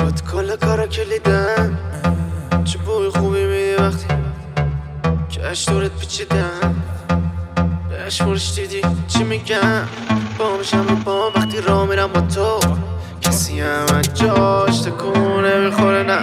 باد کل کارا کلیدم، چه بوی خوبی میدی وقتی که اشتورت پیچیدم. بهش فرش دیدی چی میگم، بامشم رو بام وقتی راه میرم با تو. کسی هم از جاش تکونه میخوره، نه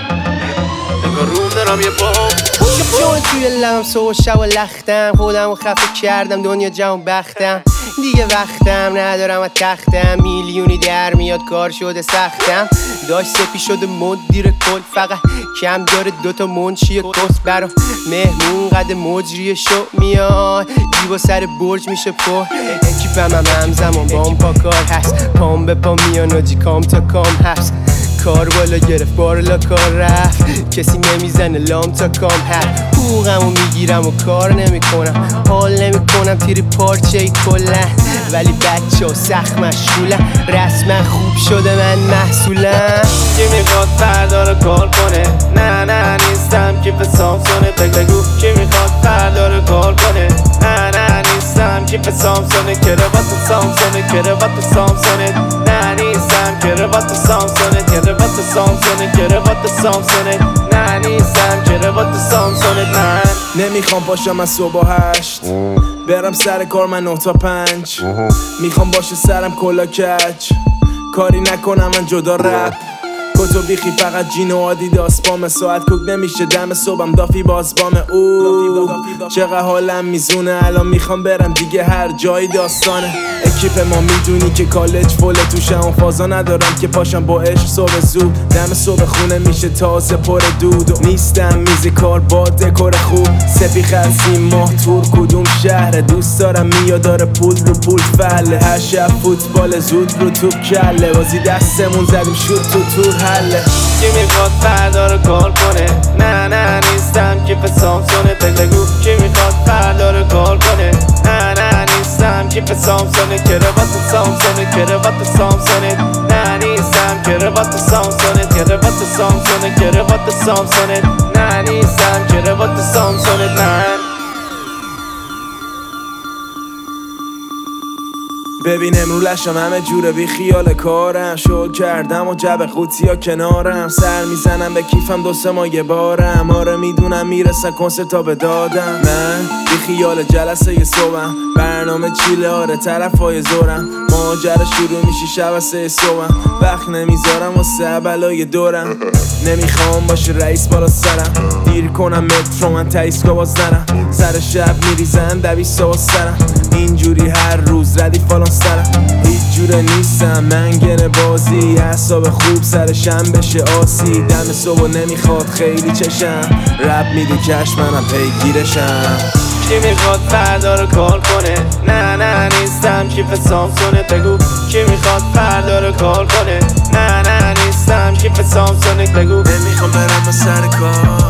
نگاه روم دارم یه بام. چون توی لبم صبح و شب و لختم، خودم رو خفه کردم دنیا جمع بختم. دیگه وقتم ندارم از تختم، میلیونی در میاد کار شده سختم. داشت سپی شده مدیر کل، فقط کم داره دوتا منشی کس. برام مهمون قد مجری شو میاد، دیوا سر برج میشه پر. اکیپم هم همزمان بام پا کار هست، پام به پا میان آجی کام تا کام هست. کار بالا گرفت بارلا کار رفت، کسی نمیزنه لام تا کام هست. حقوقمو میگیرم و کار نمیکنم، حال نمیکنم تیری پارچه ای کلن. ولی بچه ها سخت مشغولن، رسما خوب شده من محصولم. کی میخواد فردا رو کار کنه؟ نه نیستم کیف سامسونه. بگو کی میخواد فردا رو کار کنه؟ نه نیستم کیف سامسونه. کراوات سامسونه، کراوات سامسونه. نه نیستم کراوات سامسونه، کراوات سامسونه، کراوات سامسونه. نه نیستم کراوات سامسونه. من نمیخوام پاشم از صبح 8 برم سر کار، من 9 تا 5 میخوام باشه سرم کلا کج، کاری نکنم من جدا رپ. کتو بیخی فقط جین و آدیداس، بام ساعت کوک نمیشه دم صبحم دافی باز بام. چقدر حالم میزونه الان، میخوام برم دیگه هر جایی داستانه. اکیپ ما میدونی که کالج فوله، توشم و فازا ندارم که پاشم با عشق صبح زود. دم صبح خونه میشه تازه پر دود و نیستم میز کار با دکور خوب. سپی خرسی ماه تور کدوم شهر، دوست دارم میاد داره پول رو پول فله. هر شب فوتبال زود رو تو کله، بازی دستمون زدیم شد تو تور حله. کی میخواد فردا رو کار کنه؟ نه نیستم کیف سامسونه. بگو کی میخواد فردا رو کار کنه؟ نه نیستم کیف سامسونه. کراوات سامسونه، کراوات سامسونه. نه نیستم کراوات سامسونه، کراوات سامسونه، کراوات سامسونه. نه نیستم کراوات سامسونه. من ببین امرو لشم همه جوره بی خیال کارم، شل کردم و جب قوطی ها کنارم. سر میزنم به کیفم 2-3 ماه یه بارم، آره میدونم میرسن کنسرت تا به دادم. من بی خیال جلسه یه صبحم، برنامه چیله آره طرف های زورم. ماجرا شروع میشه شب 3 صبحم، وقت نمیذارم واسه بلای دورم. نمیخوام باشه رئیس بالا سرم، دیر کنم مترو من تایسکا باز نرم. سر شب میریزن 200 سرم، اینجوری هر روز ردیف فالان سرم. هیچ جوره نیستم منگن بازی، اعصاب خوب سرشم بشه آسی. دم صبح نمیخواد خیلی چشم، رب میده کش منم پیگیرشم. کی میخواد فردا رو کار کنه؟ نه نیستم کیف سامسونه. بگو کی میخواد فردا رو کار کنه؟ نه نیستم کیف سامسونه. بگو نمیخوام برم به سر کار،